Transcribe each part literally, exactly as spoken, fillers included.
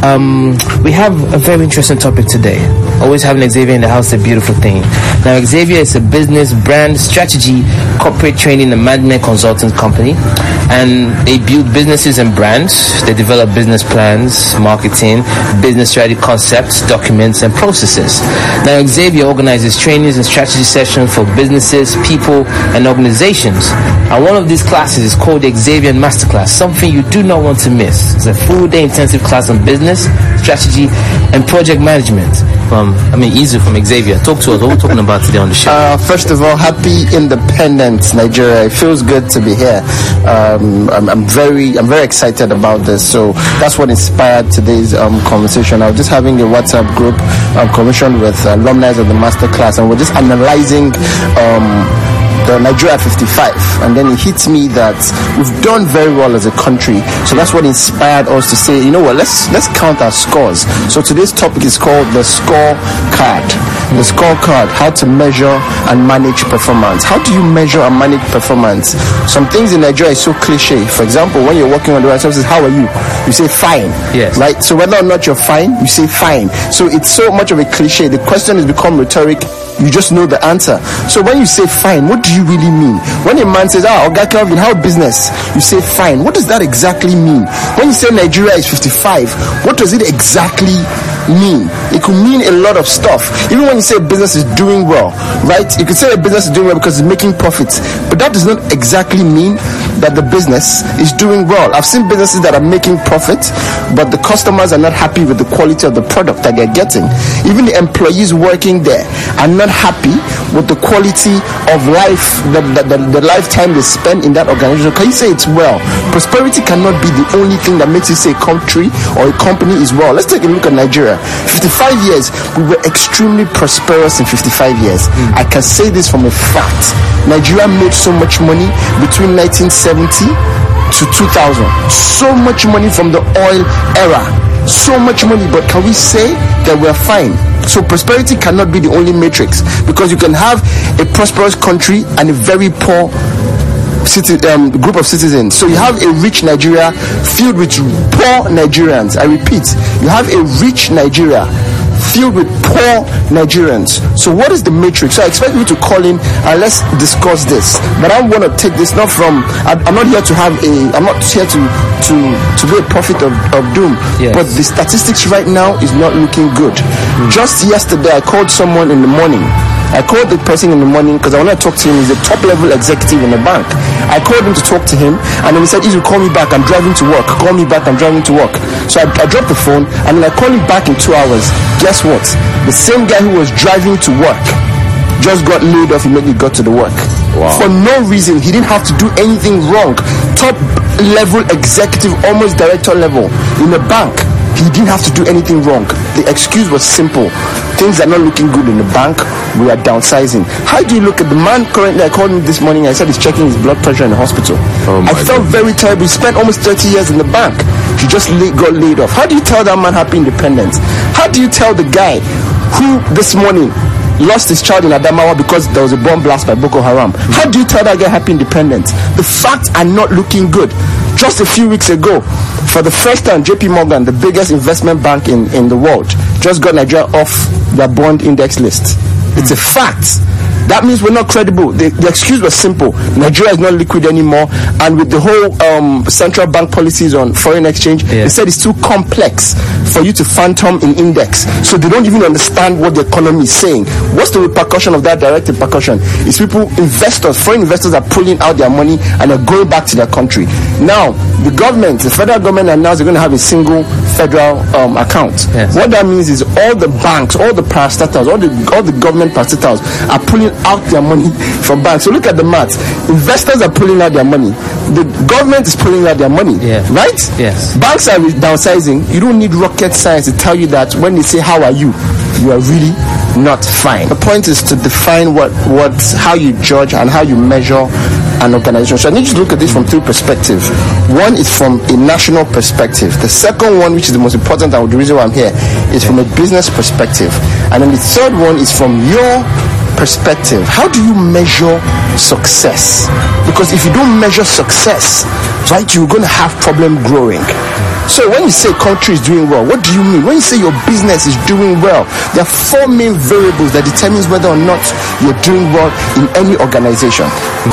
Um, we have a very interesting topic today. Always having Xavier in the house is a beautiful thing. Now, Xavier is a business, brand, strategy, corporate training and management consulting company. And they build businesses and brands. They develop business plans, marketing, business strategy concepts, documents, and processes. Now, Xavier organizes trainings and strategy sessions for businesses, people, and organizations. And one of these classes is called the Xavier Masterclass, something you do not want to miss. It's a full-day intensive class on business, strategy, and project management. From, I mean, Izu from Xavier. Talk to us. What are we talking about today on the show? Uh, first of all, happy independence, Nigeria. It feels good to be here. Um, I'm, I'm very, I'm very excited about this. So that's what inspired today's um, conversation. I was just having a WhatsApp group um, commissioned with alumni of the masterclass, and we're just analyzing Um, the Nigeria fifty-five, and then it hits me that we've done very well as a country. So that's what inspired us to say, you know what, let's let's count our scores. So today's topic is called the scorecard. The scorecard, how to measure and manage performance. How do you measure and manage performance? Some things in Nigeria is so cliche. For example, when you're working on the right services, how are you? You say fine. Yes. Right? So whether or not you're fine, you say fine. So it's so much of a cliche. The question has become rhetoric. You just know the answer. So when you say fine, what do you really mean? When a man says, ah, Oga Kelvin, how business? You say fine. What does that exactly mean? When you say Nigeria is fifty-five, what does it exactly mean? It could mean a lot of stuff. Even when you say business is doing well, right? You could say a business is doing well because it's making profits, but that does not exactly mean that the business is doing well. I've seen businesses that are making profits, but the customers are not happy with the quality of the product that they're getting. Even the employees working there are not happy with the quality of life, the, the, the, the lifetime they spend in that organization. Can you say it's well? Prosperity cannot be the only thing that makes you say a country or a company is well. Let's take a look at Nigeria. fifty-five years, we were extremely prosperous in fifty-five years. Mm. I can say this from a fact. Nigeria made so much money between nineteen seventy to two thousand. So much money from the oil era. So much money, but can we say that we're fine? So prosperity cannot be the only matrix, because you can have a prosperous country and a very poor city, um, group of citizens. So you have a rich Nigeria filled with poor Nigerians. I repeat, you have a rich Nigeria filled with poor Nigerians. So what is the matrix? So I expect you to call in and let's discuss this. But I want to take this not from, I'm not here to have a, I'm not here to to to be a prophet of, of doom. Yes. But the statistics right now is not looking good. Mm. Just yesterday I called someone in the morning. I called the person in the morning because I want to talk to him. He's a top level executive in the bank. I called him to talk to him, and then he said, Izu, call me back, I'm driving to work. Call me back, I'm driving to work. So I, I dropped the phone, and then I called him back in two hours. Guess what? The same guy who was driving to work just got laid off immediately got to the work. Wow. For no reason. He didn't have to do anything wrong. Top level executive, almost director level in the bank. He didn't have to do anything wrong. The excuse was simple. Things are not looking good in the bank. We are downsizing. How do you look at the man currently? I called him this morning. I said he's checking his blood pressure in the hospital. Oh I felt God. very terrible. He spent almost thirty years in the bank. He just lay, got laid off. How do you tell that man happy independence? How do you tell the guy who this morning lost his child in Adamawa because there was a bomb blast by Boko Haram? How do you tell that guy happy independence? The facts are not looking good. Just a few weeks ago, for the first time, J P Morgan, the biggest investment bank in, in the world, just got Nigeria off their bond index list. It's a fact. That means we're not credible. The, the excuse was simple. Nigeria is not liquid anymore, and with the whole um, central bank policies on foreign exchange, yeah. they said it's too complex for you to phantom in index. So they don't even understand what the economy is saying. What's the repercussion of that direct repercussion? Is people, investors, foreign investors are pulling out their money and are going back to their country. Now, the government, the federal government announced they're going to have a single federal um, account. Yes. What that means is all the banks, all the parastatals, all the all the government parastatals are pulling out their money from banks. So look at the maths. Investors are pulling out their money. The government is pulling out their money. Yeah. Right? Yes. Banks are downsizing. You don't need rocket science to tell you that when they say, how are you? You are really not fine. The point is to define what, what, how you judge and how you measure an organization. So I need you to look at this from three perspectives. One is from a national perspective. The second one, which is the most important and the reason why I'm here, is from a business perspective. And then the third one is from your perspective. How do you measure success? Because if you don't measure success, right, you're going to have problem growing. So when you say country is doing well, what do you mean? When you say your business is doing well, there are four main variables that determines whether or not you're doing well in any organization.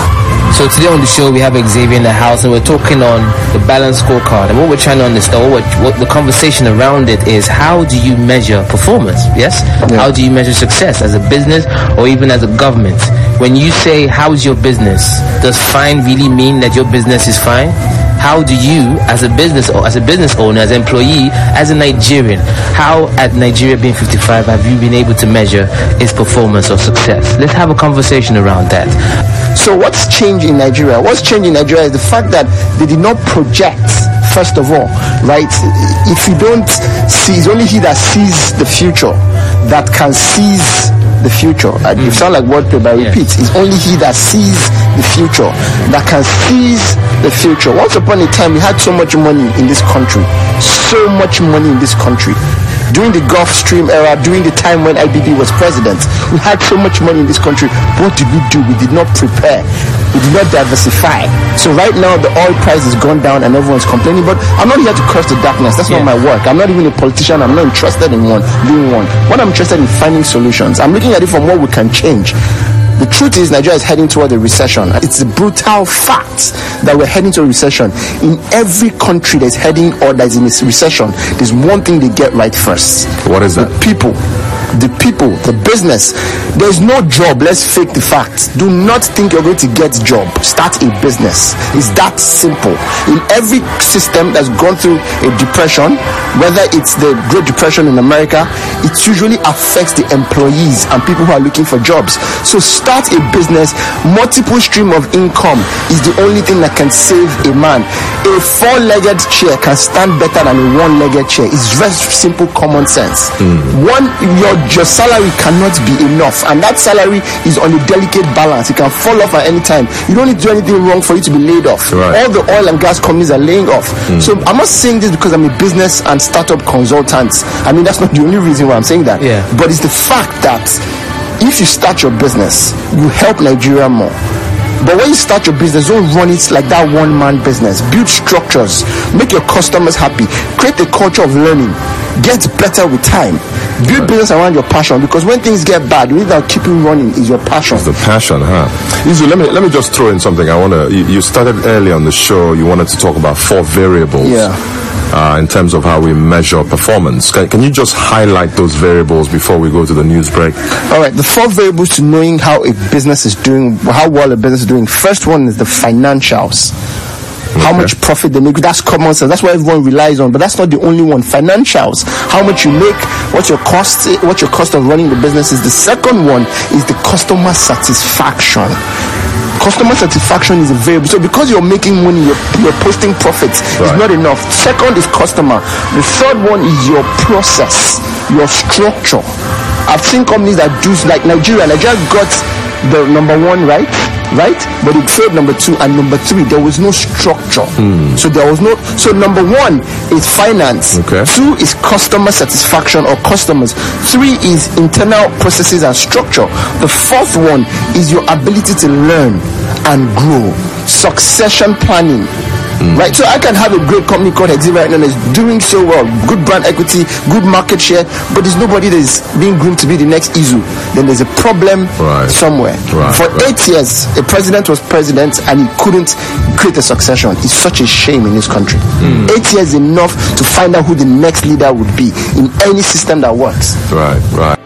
So today on the show we have Xavier in the house, and we're talking on the balanced scorecard. And what we're trying to understand, what, what the conversation around it is, how do you measure performance? Yes? Yeah. How do you measure success as a business or even as a government? When you say, how's your business, does fine really mean that your business is fine? How do you, as a business or as a business owner, as an employee, as a Nigerian, how at Nigeria being fifty-five have you been able to measure its performance or success? Let's have a conversation around that. So what's changed in Nigeria? What's changed in Nigeria is the fact that they did not project, first of all, right? If you don't see, it's only he that sees the future that can seize the future. Mm. You sound like wordplay, but I repeat, yes. It's only he that sees the future that can seize the future. Once upon a time, we had so much money in this country, so much money in this country. During the Gulf Stream era, during the time when I B B was president, we had so much money in this country. What did we do? We did not prepare. We did not diversify. So right now, the oil price has gone down and everyone's complaining. But I'm not here to curse the darkness. That's yeah. not my work. I'm not even a politician. I'm not interested in one, being one. What I'm interested in finding solutions. I'm looking at it from what we can change. The truth is, Nigeria is heading toward a recession. It's a brutal fact that we're heading to a recession. In every country that's heading or that's in a recession, there's one thing they get right first. What is that? The people. The people, the business. There's no job. Let's fake the facts. Do not think you're going to get a job. Start a business. It's that simple. In every system that's gone through a depression, whether it's the Great Depression in America, it usually affects the employees and people who are looking for jobs. So start a business. Multiple stream of income is the only thing that can save a man. A four-legged chair can stand better than a one-legged chair. It's very simple common sense. Mm. One, your your salary cannot be enough, and that salary is on a delicate balance. It can fall off at any time. You don't need to do anything wrong for you to be laid off. Right. All the oil and gas companies are laying off. Mm. So I'm not saying this because I'm a business and startup consultant. I mean, that's not the only reason why I'm saying that. Yeah. But it's the fact that if you start your business, you help Nigeria more. But when you start your business, don't run it like that one-man business. Build structures. Make your customers happy. Create a culture of learning. Get better with time. Build right. business around your passion, because when things get bad, the only thing that keep you running is your passion. It's the passion, huh? Izu, let me let me just throw in something. I want to. You, you started early on the show. You wanted to talk about four variables. Yeah. Uh, in terms of how we measure performance. Can, can you just highlight those variables before we go to the news break? All right. The four variables to knowing how a business is doing, how well a business is doing. First one is the financials. Okay. How much profit they make. That's common sense. That's what everyone relies on. But that's not the only one. Financials. How much you make. What your cost. What your cost of running the business is. The second one is the customer satisfaction. Customer satisfaction is a variable. So because you're making money, you're, you're posting profits, right. It's not enough. Second is customer. The third one is your process, your structure. I've seen companies that do, like Nigeria. Nigeria got the number one, right? Right? But it failed number two and number three. There was no structure. Mm. So there was no. So number one is finance. Okay. Two is customer satisfaction or customers. Three is internal processes and structure. The fourth one is your ability to learn and grow. Succession planning. Mm. Right, so I can have a great company called Xavier right now that's doing so well, good brand equity, good market share, but there's nobody that is being groomed to be the next Izu. Then there's a problem right. somewhere. Right, For right. eight years, a president was president and he couldn't create a succession. It's such a shame in this country. Mm. Eight years is enough to find out who the next leader would be in any system that works. Right, right.